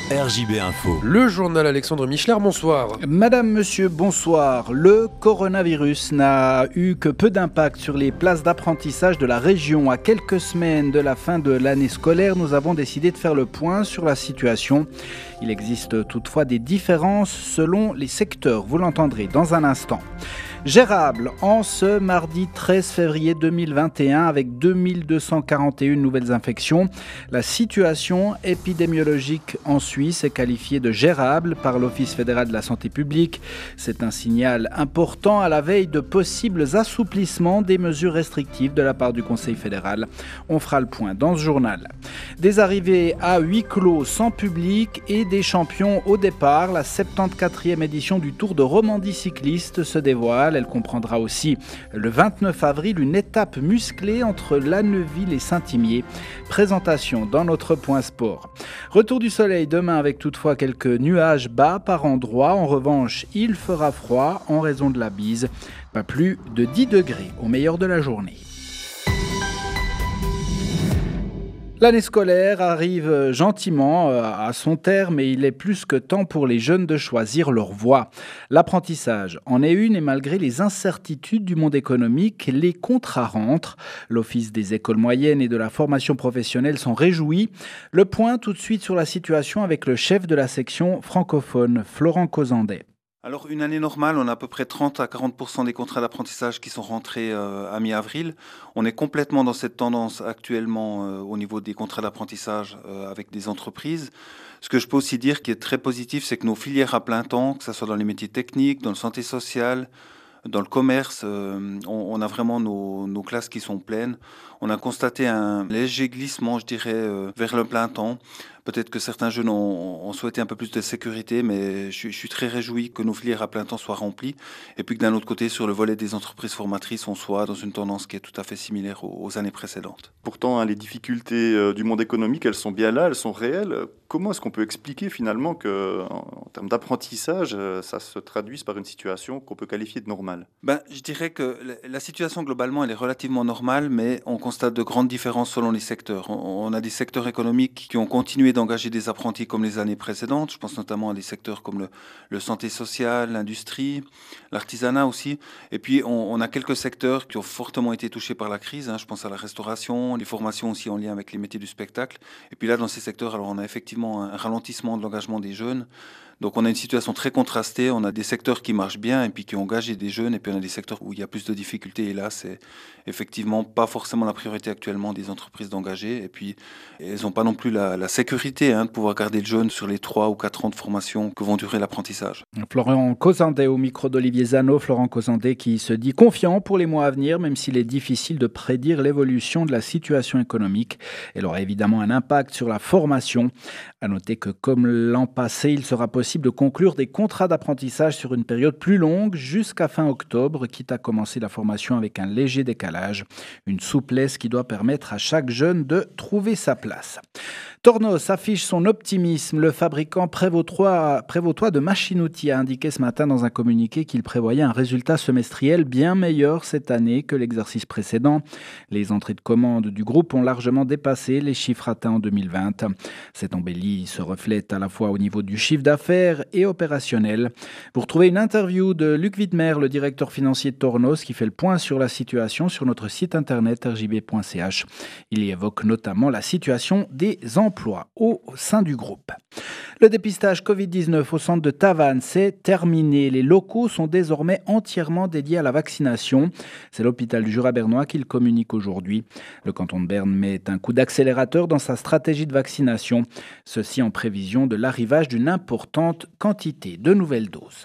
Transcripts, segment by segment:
RJB Info. Le journal Alexandre Michler, bonsoir. Madame, monsieur, bonsoir. Le coronavirus n'a eu que peu d'impact sur les places d'apprentissage de la région. À quelques semaines de la fin de l'année scolaire, nous avons décidé de faire le point sur la situation. Il existe toutefois des différences selon les secteurs. Vous l'entendrez dans un instant. Gérable en ce mardi 13 février 2021 avec 2241 nouvelles infections. La situation épidémiologique en Suisse est qualifiée de gérable par l'Office fédéral de la santé publique. C'est un signal important à la veille de possibles assouplissements des mesures restrictives de la part du Conseil fédéral. On fera le point dans ce journal. Des arrivées à huis clos sans public et des champions au départ. La 74e édition du Tour de Romandie cycliste se dévoile. Elle comprendra aussi le 29 avril une étape musclée entre Lanneuville et Saint-Imier. Présentation dans notre point sport. Retour du soleil demain avec toutefois quelques nuages bas par endroits. En revanche, il fera froid en raison de la bise. Pas plus de 10 degrés au meilleur de la journée. L'année scolaire arrive gentiment à son terme et il est plus que temps pour les jeunes de choisir leur voie. L'apprentissage en est une et malgré les incertitudes du monde économique, les contrats rentrent. L'Office des écoles moyennes et de la formation professionnelle s'en réjouit. Le point tout de suite sur la situation avec le chef de la section francophone, Florent Causandet. Alors, une année normale, on a à peu près 30 à 40% des contrats d'apprentissage qui sont rentrés à mi-avril. On est complètement dans cette tendance actuellement au niveau des contrats d'apprentissage avec des entreprises. Ce que je peux aussi dire qui est très positif, c'est que nos filières à plein temps, que ce soit dans les métiers techniques, dans le santé sociale, dans le commerce, on a vraiment nos classes qui sont pleines. On a constaté un léger glissement, je dirais, vers le plein temps. Peut-être que certains jeunes ont souhaité un peu plus de sécurité, mais je suis très réjoui que nos filières à plein temps soient remplies. Et puis que d'un autre côté, sur le volet des entreprises formatrices, on soit dans une tendance qui est tout à fait similaire aux années précédentes. Pourtant, les difficultés du monde économique, elles sont bien là, elles sont réelles. Comment est-ce qu'on peut expliquer finalement qu'en termes d'apprentissage, ça se traduise par une situation qu'on peut qualifier de normale ? Je dirais que la situation globalement, elle est relativement normale, mais on constate de grandes différences selon les secteurs. On a des secteurs économiques qui ont continué d'engager des apprentis comme les années précédentes. Je pense notamment à des secteurs comme le santé sociale, l'industrie, l'artisanat aussi. Et puis, on a quelques secteurs qui ont fortement été touchés par la crise. Je pense à la restauration, les formations aussi en lien avec les métiers du spectacle. Et puis là, dans ces secteurs, alors on a effectivement un ralentissement de l'engagement des jeunes. Donc on a une situation très contrastée, on a des secteurs qui marchent bien et puis qui ont engagé des jeunes, et puis on a des secteurs où il y a plus de difficultés, et là c'est effectivement pas forcément la priorité actuellement des entreprises d'engager, et puis elles n'ont pas non plus la sécurité de pouvoir garder le jeune sur les 3 ou 4 ans de formation que vont durer l'apprentissage. Florent Causandet au micro d'Olivier Zano, Florent Causandet qui se dit confiant pour les mois à venir, même s'il est difficile de prédire l'évolution de la situation économique. Elle aura évidemment un impact sur la formation. À noter que comme l'an passé, il sera possible de conclure des contrats d'apprentissage sur une période plus longue jusqu'à fin octobre, quitte à commencer la formation avec un léger décalage. Une souplesse qui doit permettre à chaque jeune de trouver sa place. Tornos affiche son optimisme. Le fabricant prévôtois de machines-outils a indiqué ce matin dans un communiqué qu'il prévoyait un résultat semestriel bien meilleur cette année que l'exercice précédent. Les entrées de commandes du groupe ont largement dépassé les chiffres atteints en 2020. Cette embellie se reflète à la fois au niveau du chiffre d'affaires et opérationnel. Vous retrouvez une interview de Luc Widmer, le directeur financier de Tornos, qui fait le point sur la situation sur notre site internet rjb.ch. Il y évoque notamment la situation des emplois au sein du groupe. Le dépistage Covid-19 au centre de Tavannes, c'est terminé. Les locaux sont désormais entièrement dédiés à la vaccination. C'est l'hôpital du Jura bernois qui le communique aujourd'hui. Le canton de Berne met un coup d'accélérateur dans sa stratégie de vaccination. Ceci en prévision de l'arrivage d'une importante quantité de nouvelles doses.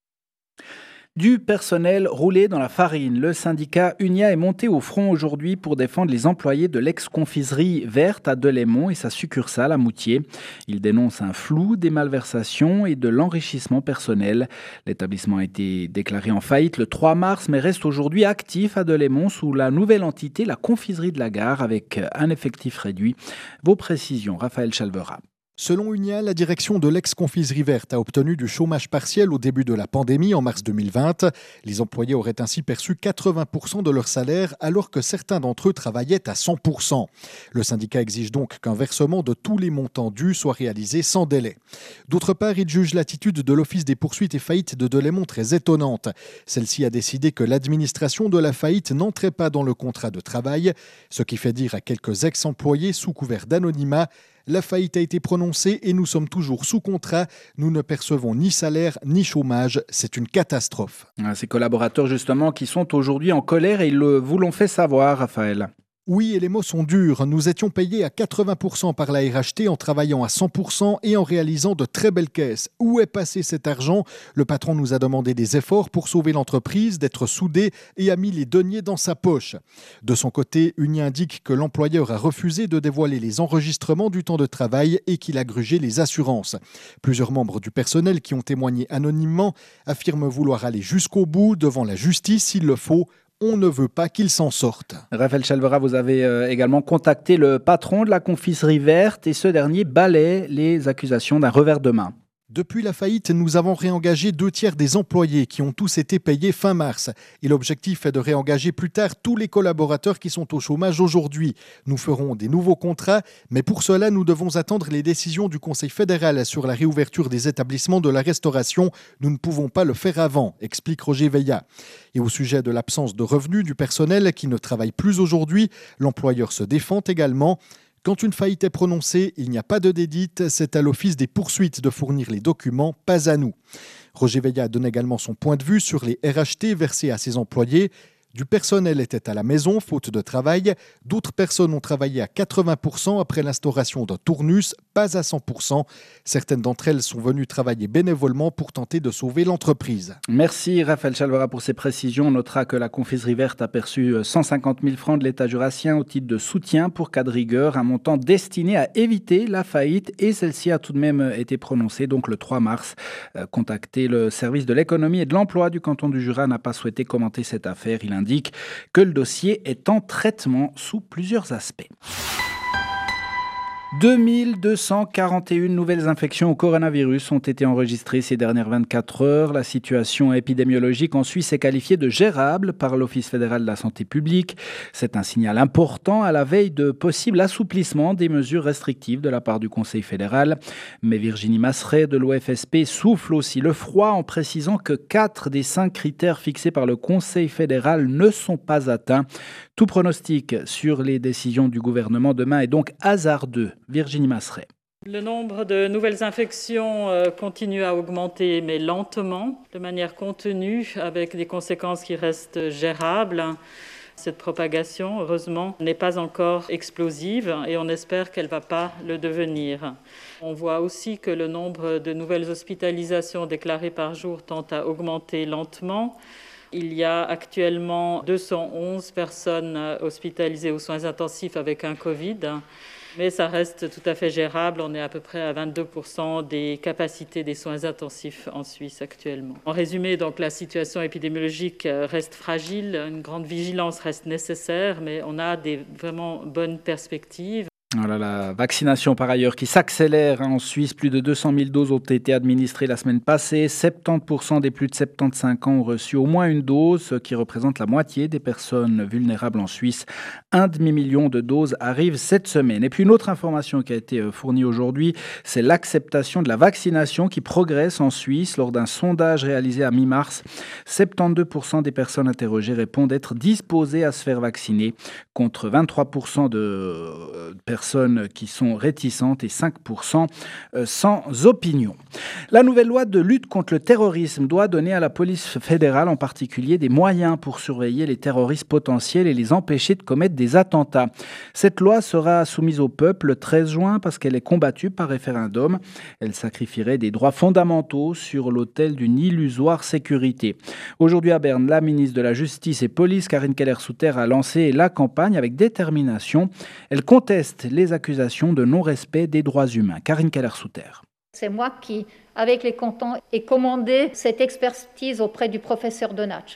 Du personnel roulé dans la farine. Le syndicat Unia est monté au front aujourd'hui pour défendre les employés de l'ex-confiserie verte à Delémont et sa succursale à Moutier. Il dénonce un flou, des malversations et de l'enrichissement personnel. L'établissement a été déclaré en faillite le 3 mars mais reste aujourd'hui actif à Delémont sous la nouvelle entité, la confiserie de la Gare, avec un effectif réduit. Vos précisions, Raphaël Chalvera. Selon Unia, la direction de l'ex-confiserie verte a obtenu du chômage partiel au début de la pandémie en mars 2020. Les employés auraient ainsi perçu 80% de leur salaire alors que certains d'entre eux travaillaient à 100%. Le syndicat exige donc qu'un versement de tous les montants dus soit réalisé sans délai. D'autre part, il juge l'attitude de l'Office des poursuites et faillites de Delémont très étonnante. Celle-ci a décidé que l'administration de la faillite n'entrait pas dans le contrat de travail, ce qui fait dire à quelques ex-employés sous couvert d'anonymat: la faillite a été prononcée et nous sommes toujours sous contrat. Nous ne percevons ni salaire ni chômage. C'est une catastrophe. Ces collaborateurs justement qui sont aujourd'hui en colère et ils vous l'ont fait savoir, Raphaël. Oui, et les mots sont durs. Nous étions payés à 80% par la RHT en travaillant à 100% et en réalisant de très belles caisses. Où est passé cet argent? Le patron nous a demandé des efforts pour sauver l'entreprise, d'être soudé et a mis les deniers dans sa poche. De son côté, Unia indique que l'employeur a refusé de dévoiler les enregistrements du temps de travail et qu'il a grugé les assurances. Plusieurs membres du personnel qui ont témoigné anonymement affirment vouloir aller jusqu'au bout devant la justice s'il le faut. On ne veut pas qu'il s'en sorte. Raphaël Chalvera, vous avez également contacté le patron de la confiserie verte et ce dernier balaie les accusations d'un revers de main. Depuis la faillite, nous avons réengagé 2/3 des employés qui ont tous été payés fin mars. Et l'objectif est de réengager plus tard tous les collaborateurs qui sont au chômage aujourd'hui. Nous ferons des nouveaux contrats, mais pour cela, nous devons attendre les décisions du Conseil fédéral sur la réouverture des établissements de la restauration. Nous ne pouvons pas le faire avant, explique Roger Veillat. Et au sujet de l'absence de revenus du personnel qui ne travaille plus aujourd'hui, l'employeur se défend également. Quand une faillite est prononcée, il n'y a pas de dédite, c'est à l'Office des poursuites de fournir les documents, pas à nous. Roger Veillat donne également son point de vue sur les RHT versés à ses employés. Du personnel était à la maison, faute de travail. D'autres personnes ont travaillé à 80% après l'instauration d'un tournus, pas à 100%. Certaines d'entre elles sont venues travailler bénévolement pour tenter de sauver l'entreprise. Merci Raphaël Chalvera pour ces précisions. On notera que la confiserie verte a perçu 150 000 francs de l'État jurassien au titre de soutien pour cas de rigueur, un montant destiné à éviter la faillite et celle-ci a tout de même été prononcée donc le 3 mars. Contacté le service de l'économie et de l'emploi du canton du Jura n'a pas souhaité commenter cette affaire. Il indique que le dossier est en traitement sous plusieurs aspects. 2241 nouvelles infections au coronavirus ont été enregistrées ces dernières 24 heures. La situation épidémiologique en Suisse est qualifiée de gérable par l'Office fédéral de la santé publique. C'est un signal important à la veille de possible assouplissement des mesures restrictives de la part du Conseil fédéral. Mais Virginie Masseret de l'OFSP souffle aussi le froid en précisant que 4 des 5 critères fixés par le Conseil fédéral ne sont pas atteints. Tout pronostic sur les décisions du gouvernement demain est donc hasardeux. Virginie Masseret. Le nombre de nouvelles infections continue à augmenter, mais lentement, de manière contenue, avec des conséquences qui restent gérables. Cette propagation, heureusement, n'est pas encore explosive et on espère qu'elle ne va pas le devenir. On voit aussi que le nombre de nouvelles hospitalisations déclarées par jour tend à augmenter lentement. Il y a actuellement 211 personnes hospitalisées aux soins intensifs avec un Covid, mais ça reste tout à fait gérable. On est à peu près à 22% des capacités des soins intensifs en Suisse actuellement. En résumé, donc, la situation épidémiologique reste fragile, une grande vigilance reste nécessaire, mais on a des vraiment bonnes perspectives. Voilà, la vaccination par ailleurs qui s'accélère en Suisse. Plus de 200 000 doses ont été administrées la semaine passée. 70% des plus de 75 ans ont reçu au moins une dose, ce qui représente la moitié des personnes vulnérables en Suisse. 1,5 million de doses arrivent cette semaine. Et puis une autre information qui a été fournie aujourd'hui, c'est l'acceptation de la vaccination qui progresse en Suisse. Lors d'un sondage réalisé à mi-mars, 72% des personnes interrogées répondent être disposées à se faire vacciner, contre 23% de personnes qui sont réticentes et 5% sans opinion. La nouvelle loi de lutte contre le terrorisme doit donner à la police fédérale en particulier des moyens pour surveiller les terroristes potentiels et les empêcher de commettre des attentats. Cette loi sera soumise au peuple le 13 juin parce qu'elle est combattue par référendum. Elle sacrifierait des droits fondamentaux sur l'autel d'une illusoire sécurité. Aujourd'hui à Berne, la ministre de la Justice et Police, Karine Keller-Souter, a lancé la campagne avec détermination. Elle conteste les accusations de non-respect des droits humains. Karine Keller-Souter. C'est moi qui, avec les cantons, ai commandé cette expertise auprès du professeur Donatch,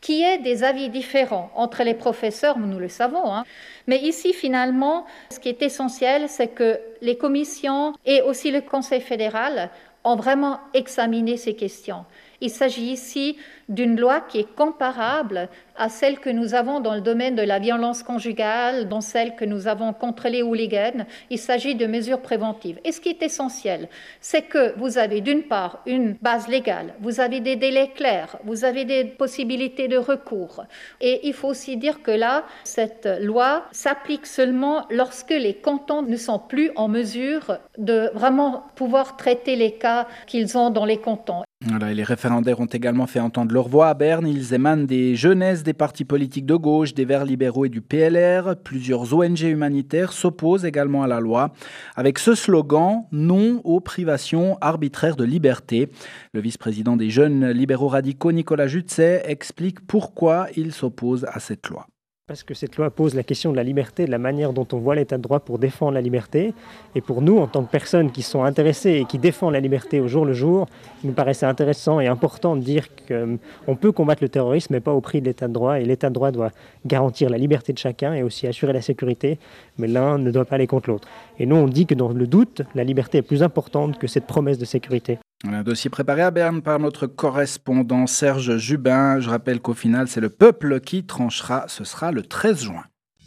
Qu'il y ait des avis différents entre les professeurs, nous le savons, mais ici, finalement, ce qui est essentiel, c'est que les commissions et aussi le Conseil fédéral ont vraiment examiné ces questions. Il s'agit ici d'une loi qui est comparable à celle que nous avons dans le domaine de la violence conjugale, dans celle que nous avons contre les hooligans. Il s'agit de mesures préventives. Et ce qui est essentiel, c'est que vous avez d'une part une base légale, vous avez des délais clairs, vous avez des possibilités de recours. Et il faut aussi dire que là, cette loi s'applique seulement lorsque les cantons ne sont plus en mesure de vraiment pouvoir traiter les cas qu'ils ont dans les cantons. Voilà, et les référendaires ont également fait entendre leur voix à Berne. Ils émanent des jeunesses des partis politiques de gauche, des Verts libéraux et du PLR. Plusieurs ONG humanitaires s'opposent également à la loi avec ce slogan « Non aux privations arbitraires de liberté ». Le vice-président des jeunes libéraux radicaux, Nicolas Jutset, explique pourquoi il s'oppose à cette loi. Parce que cette loi pose la question de la liberté, de la manière dont on voit l'état de droit pour défendre la liberté. Et pour nous, en tant que personnes qui sont intéressées et qui défendent la liberté au jour le jour, il nous paraissait intéressant et important de dire qu'on peut combattre le terrorisme, mais pas au prix de l'état de droit. Et l'état de droit doit garantir la liberté de chacun et aussi assurer la sécurité, mais l'un ne doit pas aller contre l'autre. Et nous, on dit que dans le doute, la liberté est plus importante que cette promesse de sécurité. Un dossier préparé à Berne par notre correspondant Serge Jubin. Je rappelle qu'au final, c'est le peuple qui tranchera. Ce sera le 13 juin.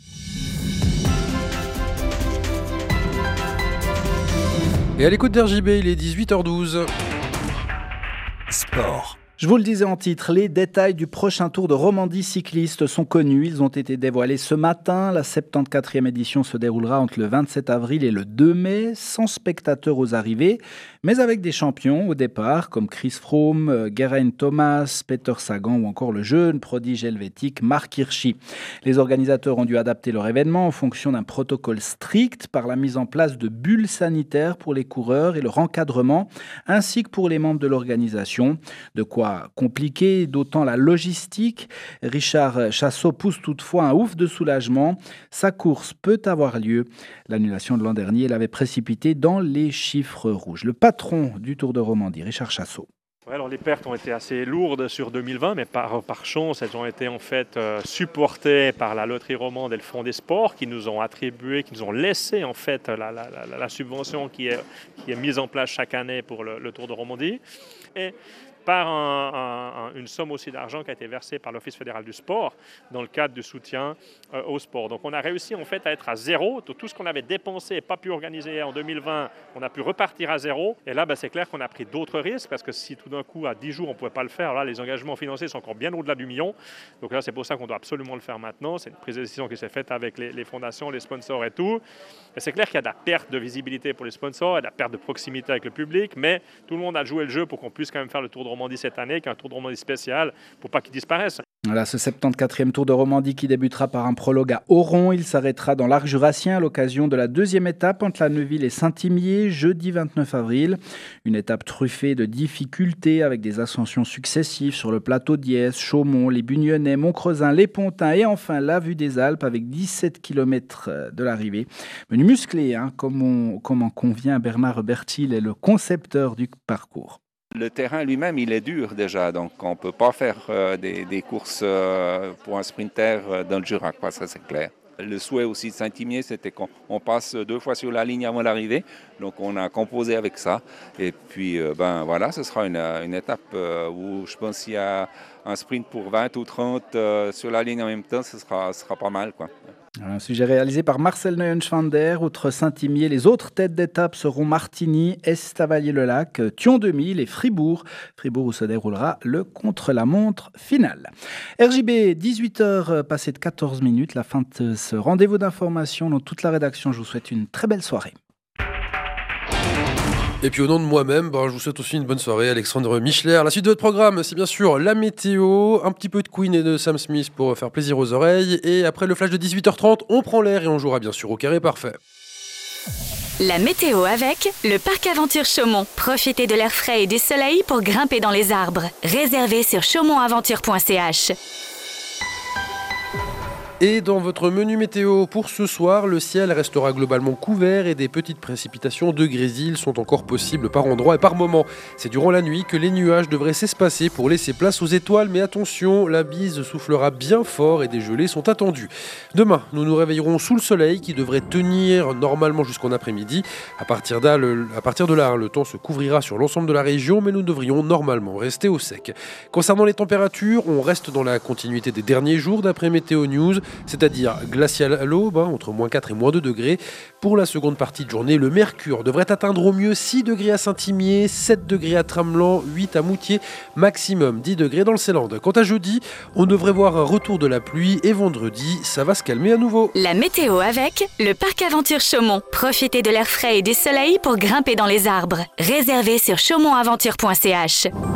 Et à l'écoute d'RJB, il est 18h12. Sport. Je vous le disais en titre, les détails du prochain Tour de Romandie cycliste sont connus. Ils ont été dévoilés ce matin. La 74e édition se déroulera entre le 27 avril et le 2 mai, sans spectateurs aux arrivées, mais avec des champions au départ, comme Chris Froome, Geraint Thomas, Peter Sagan ou encore le jeune prodige helvétique Marc Hirschi. Les organisateurs ont dû adapter leur événement en fonction d'un protocole strict par la mise en place de bulles sanitaires pour les coureurs et leur encadrement, ainsi que pour les membres de l'organisation. De quoi compliqué, d'autant la logistique. Richard Chasseau pousse toutefois un ouf de soulagement. Sa course peut avoir lieu. L'annulation de l'an dernier l'avait précipité dans les chiffres rouges. Le patron du Tour de Romandie, Richard Chasseau. Ouais, alors les pertes ont été assez lourdes sur 2020, mais par chance, elles ont été en fait supportées par la Loterie Romande et le Fonds des Sports qui nous ont attribué, qui nous ont laissé en fait la subvention qui est mise en place chaque année pour le Tour de Romandie. Et par une somme aussi d'argent qui a été versée par l'Office fédéral du sport dans le cadre du soutien au sport. Donc on a réussi en fait à être à zéro. Tout ce qu'on avait dépensé et pas pu organiser en 2020, on a pu repartir à zéro. Et là, c'est clair qu'on a pris d'autres risques parce que si tout d'un coup, à 10 jours, on ne pouvait pas le faire, là, les engagements financiers sont encore bien au-delà du million. Donc là, c'est pour ça qu'on doit absolument le faire maintenant. C'est une prise de décision qui s'est faite avec les fondations, les sponsors et tout. Et c'est clair qu'il y a de la perte de visibilité pour les sponsors et de la perte de proximité avec le public, mais tout le monde a joué le jeu pour qu'on puisse quand même faire le Tour de Romandie cette année, qu'un Tour de Romandie spécial, pour pas qu'il disparaisse. Voilà, ce 74e Tour de Romandie qui débutera par un prologue à Oron. Il s'arrêtera dans l'Arc jurassien à l'occasion de la deuxième étape entre la Neuville et Saint-Imier, jeudi 29 avril. Une étape truffée de difficultés avec des ascensions successives sur le plateau d'Hies, Chaumont, les Bugnonnais, Montcreusin, les Pontins et enfin la vue des Alpes avec 17 km de l'arrivée. Menu musclé, comme en convient Bernard Bertil est le concepteur du parcours. Le terrain lui-même, il est dur déjà, donc on ne peut pas faire des courses pour un sprinter dans le Jura, ça c'est clair. Le souhait aussi de Saint-Imier, c'était qu'on passe 2 fois sur la ligne avant l'arrivée, donc on a composé avec ça. Et puis voilà, ce sera une étape où je pense qu'il y a un sprint pour 20 ou 30 sur la ligne en même temps, ce sera pas mal, quoi. Un sujet réalisé par Marcel Neuenschwander. Outre Saint-Imier, les autres têtes d'étape seront Martigny, Estavayer-le-Lac, Thion-2000 et Fribourg. Fribourg où se déroulera le contre-la-montre final. RJB, 18h passées de 14 minutes. La fin de ce rendez-vous d'information dont toute la rédaction. Je vous souhaite une très belle soirée. Et puis au nom de moi-même, je vous souhaite aussi une bonne soirée, Alexandre Michler. La suite de votre programme, c'est bien sûr la météo, un petit peu de Queen et de Sam Smith pour faire plaisir aux oreilles. Et après le flash de 18h30, on prend l'air et on jouera bien sûr au carré parfait. La météo avec le Parc Aventure Chaumont. Profitez de l'air frais et du soleil pour grimper dans les arbres. Réservez sur chaumontaventure.ch. Et dans votre menu météo pour ce soir, le ciel restera globalement couvert et des petites précipitations de grésil sont encore possibles par endroits et par moments. C'est durant la nuit que les nuages devraient s'espacer pour laisser place aux étoiles, mais attention, la bise soufflera bien fort et des gelées sont attendues. Demain, nous nous réveillerons sous le soleil qui devrait tenir normalement jusqu'en après-midi. À partir de là, le temps se couvrira sur l'ensemble de la région, mais nous devrions normalement rester au sec. Concernant les températures, on reste dans la continuité des derniers jours d'après Météo News, c'est-à-dire glacial à l'aube, entre -4 et -2 degrés. Pour la seconde partie de journée, le mercure devrait atteindre au mieux 6 degrés à Saint-Imier, 7 degrés à Tramelan, 8 à Moutier, maximum 10 degrés dans le Ceyland. Quant à jeudi, on devrait voir un retour de la pluie et vendredi, ça va se calmer à nouveau. La météo avec le parc Aventure Chaumont. Profitez de l'air frais et du soleil pour grimper dans les arbres. Réservez sur chaumontaventure.ch.